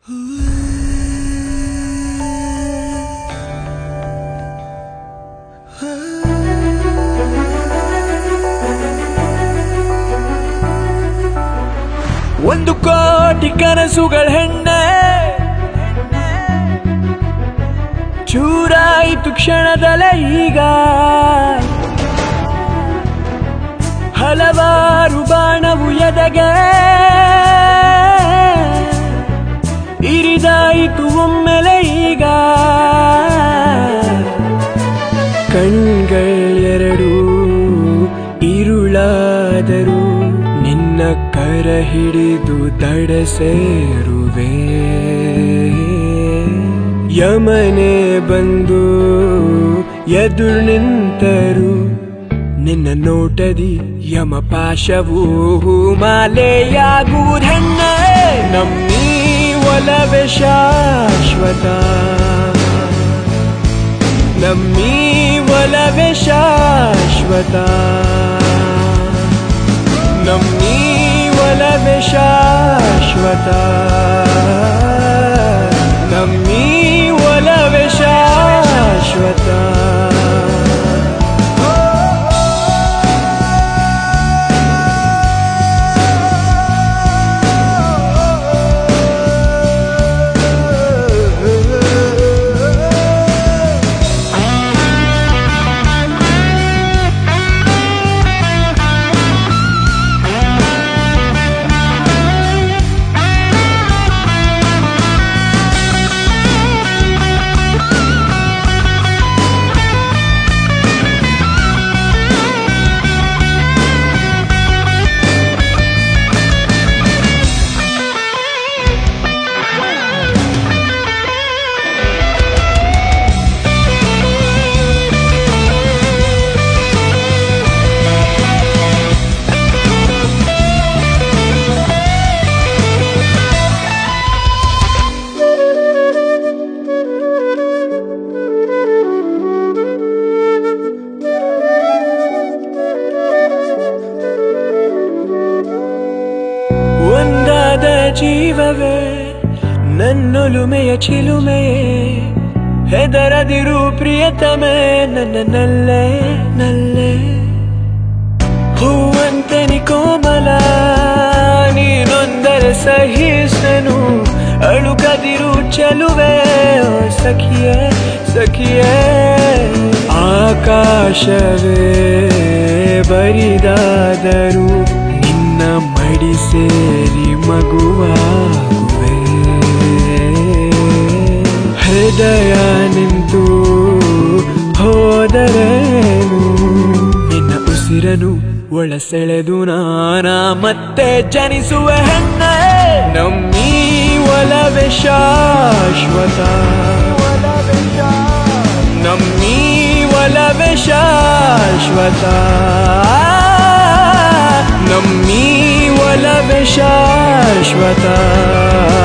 ಒಂದು ಕೋಟಿ ಕನಸುಗಳ ಹೆಣ್ಣೆ ಚೂರಾಯಿತು ಕ್ಷಣದಲ್ಲೇ ಈಗ ಹಲವಾರು ಬಾಣವು ಎದೆಗೆ ಇರಿದಾಯಿತು ಒಮ್ಮೆಲೆ ಈಗ ಕಣ್ಗಳೆರಡು ഇരുಳಾದರೂ ನಿನ್ನ ಕರ ಹಿಡಿದು ದಡ ಸೇರುವೆ ಯಮನೆ ಬಂದು ಎದುರು ನಿಂತರು ನಿನ್ನ ನೋಟದಿ ಯಮಪಾಶವು ಮಾಲೆಯಾಗುವುದೆನ್ನೆ ನಮ್ಮೀ ಒಲವೇ ಶಾಶ್ವತ ನಮ್ಮೀ ಒಲವೇ ಶಾಶ್ವತ ನಮ್ಮೀ ಒಲವೇ ಶಾಶ್ವತ ನಮ್ಮೀ ಒಲವೇ ಶಾಶ್ವತ ಒಂದಾದ ಜೀವವೇ ನನ್ನೊಲುಮೆಯ ಚಿಲುಮೆಯೇ ಹೆದರದಿರು ಪ್ರಿಯತಮೆ ನನ್ನ ನಲ್ಲೆ ನಲ್ಲೆ ಹೂವಂತೆ ನಿ ಕೋಮಲ ನೀನೊಂದರೆ ಸಹಿಸನು ಅಳುಕದಿರು ಚೆಲುವೆ ಸಖಿಯೇ ಸಖಿಯೇ ಆಕಾಶವೇ ಬರಿದಾದರೂ ನಿನ್ನ ಮಡಿ ಸೇರಿ ಮಗುವಾಗುವೆ ಹೃದಯ ನಿಂತು ಹೋದರೇನು ನಿನ್ನ ಉಸಿರನು ಒಳ ಸೆಳೆದು ನಾನ ಮತ್ತೆ ಜನಿಸುವೆ ಹೆಣ್ಣೆ ನಮ್ಮೀ ಒಲವೇ ಶಾಶ್ವತ ನಮ್ಮೀ ಒಲವೇ ಶಾಶ್ವತ ನಮ್ಮೀ ಒಲವೇ ಶಾಶ್ವತ